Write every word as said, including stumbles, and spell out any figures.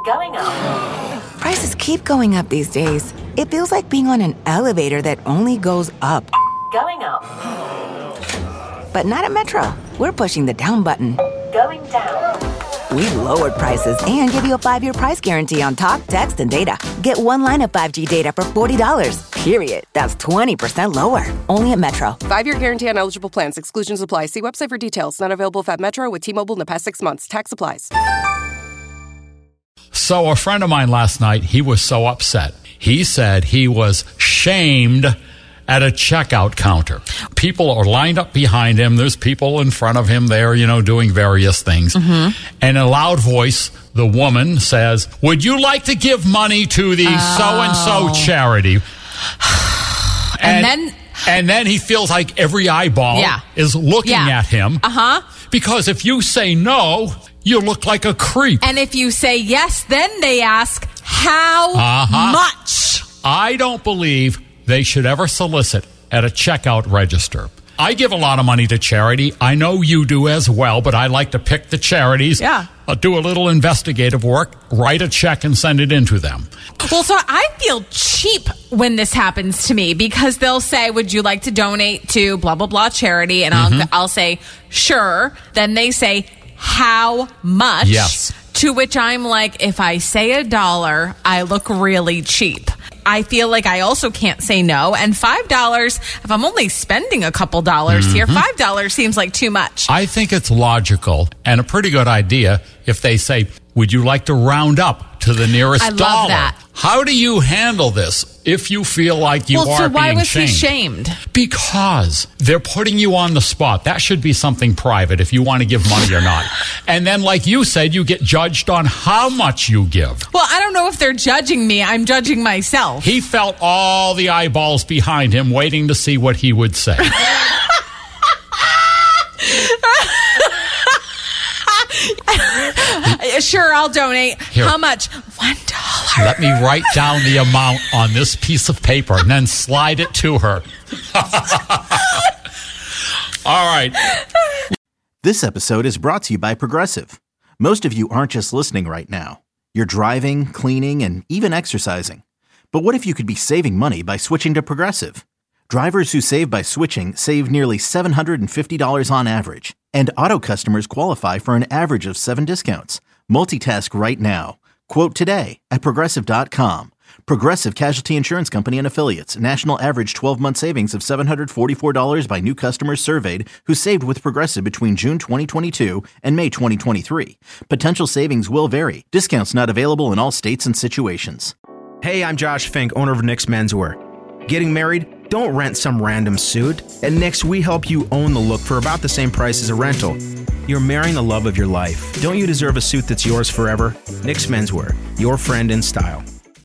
Going up. Prices keep going up these days. It feels like being on an elevator that only goes up. Going up. But not at Metro. We're pushing the down button. Going down. We've lowered prices and give you a five-year price guarantee on talk, text, and data. Get one line of five G data for forty dollars. Period. That's twenty percent lower. Only at Metro. Five-year guarantee on eligible plans. Exclusions apply. See website for details. Not available at Metro with T-Mobile in the past six months. Tax applies. So a friend of mine last night, he was so upset. He said he was shamed at a checkout counter. People are lined up behind him. There's people in front of him there, you know, doing various things. Mm-hmm. And in a loud voice, the woman says, "Would you like to give money to the oh. so-and-so charity?" and, and then... And then he feels like every eyeball yeah. is looking yeah. at him. Uh-huh. Because if you say no, you look like a creep. And if you say yes, then they ask, how uh-huh. much? I don't believe they should ever solicit at a checkout register. I give a lot of money to charity. I know you do as well, but I like to pick the charities. Yeah. I'll do a little investigative work, write a check, and send it in to them. Well, so I feel cheap when this happens to me because they'll say, "Would you like to donate to blah, blah, blah charity?" And mm-hmm. I'll, I'll say, "Sure." Then they say, "How much?" Yes. To which I'm like, if I say a dollar, I look really cheap. I feel like I also can't say no. And five dollars, if I'm only spending a couple dollars mm-hmm. here, five dollars seems like too much. I think it's logical and a pretty good idea if they say, "Would you like to round up to the nearest I love dollar?" that. How do you handle this if you feel like you well, are so why being was shamed? he shamed? Because they're putting you on the spot. That should be something private if you want to give money or not. And then, like you said, you get judged on how much you give. Well, I don't know if they're judging me. I'm judging myself. He felt all the eyeballs behind him waiting to see what he would say. Sure, I'll donate. Here. How much? One dollar. Let me write down the amount on this piece of paper and then slide it to her. All right. This episode is brought to you by Progressive. Most of you aren't just listening right now. You're driving, cleaning, and even exercising. But what if you could be saving money by switching to Progressive? Drivers who save by switching save nearly seven hundred fifty dollars on average. And auto customers qualify for an average of seven discounts. Multitask right now. Quote today at Progressive dot com. Progressive Casualty Insurance Company and Affiliates. National average twelve-month savings of seven hundred forty-four dollars by new customers surveyed who saved with Progressive between June twenty twenty-two and May twenty twenty-three. Potential savings will vary. Discounts not available in all states and situations. Hey, I'm Josh Fink, owner of Nick's Menswear. Getting married? Don't rent some random suit. At Nick's, we help you own the look for about the same price as a rental. You're marrying the love of your life. Don't you deserve a suit that's yours forever? Nick's Menswear, your friend in style.